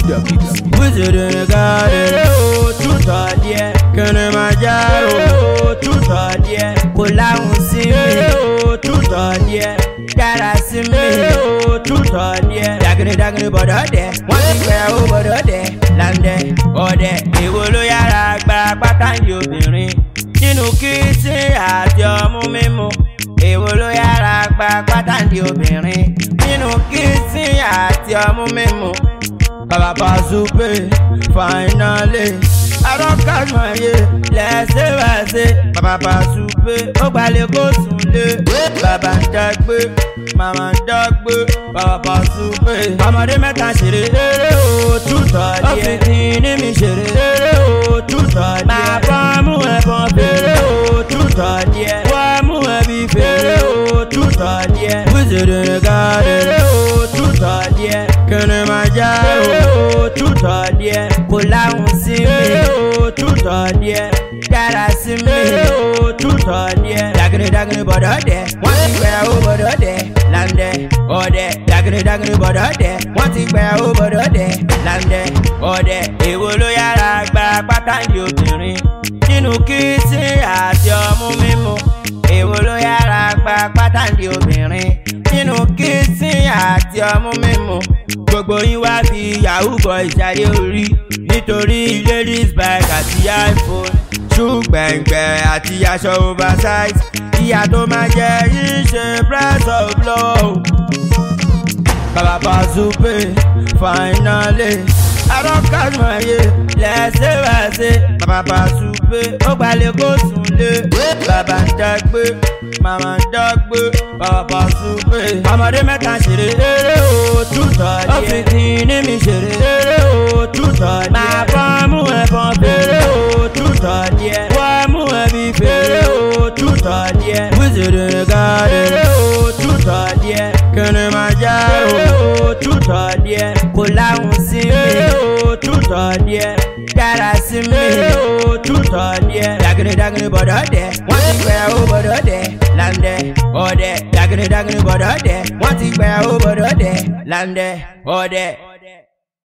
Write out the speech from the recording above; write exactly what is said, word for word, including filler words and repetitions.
Kida Kida. Wizard in the garden, oh, two thought, yeah. Kilimanjaro, oh, two thought, yeah. Kulawu see me, oh, two thought, yeah. Gotta see me, oh, two thought, yeah. Dagni dagni bodo de, one thing where oh bodo de, lande, oh de. Ewolo yara gba patanji obìnrin, nínú kìsì àti ọmú mímu. Ewolo yara gba patanji obìnrin, nínú kìsì àti ọmú mímu. Baba Pazupe, finally. I don't catch my year, let's say I say. Baba Pazupe, ó gbalẹ̀ kó sunlé. Baba ń dàgbé, mama ń dàgbé. Baba Pazupe, ọmọdé mẹ́ta ṣeré eré o tútọ̀ díẹ̀. Ó fi tin ní mi ṣeré eré o tútọ̀ díẹ̀. Máa bọ́ mú ẹ̀bọ̀n fèrè o tútọ̀ díẹ̀. Wá mú ẹbí fèrè o tútọ̀ díẹ̀. Wizard in the garden eré o tútọ̀ díẹ̀. Kilimanjaro o tútọ̀ díẹ̀. Kulawu sí mi o tútọ̀ díẹ̀. Dára sí mi o tútọ̀ díẹ̀. Dagini dagini bọ̀dọ̀ dẹ̀, wọ́n ti gbẹ̀ ó bọ̀dọ̀ dẹ̀. Láńdẹ̀ ọ̀dẹ̀, dagini dagini bọ̀dọ̀ dẹ̀, wọ́n ti gbẹ̀ ó bọ̀dọ̀ dẹ̀. Láńdẹ̀ ọ̀dẹ̀, èwo ló yára gba pátáǹdì obìnrin? Nínú kìsì àti ọmú mímu. Èwo ló yára gba pátáǹdì obìnrin? Nínú kìsì àti ọmú mímu. Gbogbo yín wá fi yahoo boy ṣayé orí nítorí ladies bike àti iPhone, ṣùgbẹ̀ngbẹ̀ àti aṣọ oversize. Ìyá tó máa jẹ yín ṣe press of blow. Baba Pazupe, finally. I don't catch my year, let's say I say. Baba Pazupe, ó gbalẹ̀ kó sunlé. Baba ń dàgbé, mama ń dàgbé. Baba Pazupe, ọmọdé mẹ́ta ṣeré eré o tútọ̀ díẹ̀. Ó fi tin ní mi ṣeré eré o tútọ̀ díẹ̀. Máa bọ́ mú ẹ̀bọ̀n fèrè o tútọ̀ díẹ̀. Wá mú ẹbí fèrè o tútọ̀ díẹ̀. Wizard in the garden eré o tútọ̀ díẹ̀. Kilimanjaro o tútọ̀ díẹ̀. Kulawu sí mi o tútọ̀ díẹ̀. Dára sí mi o tútọ̀ díẹ̀. Dagini dagini bọ̀dọ̀ dẹ̀, wọ́n ti gbẹ̀ ó bọ̀dọ̀ dẹ̀. Láńdẹ̀ ọ̀dẹ̀, dagini dagini bọ̀dọ̀ dẹ̀, wọ́n ti gbẹ̀ ó bọ̀dọ̀ dẹ̀. Láńdẹ̀ ọ̀dẹ̀.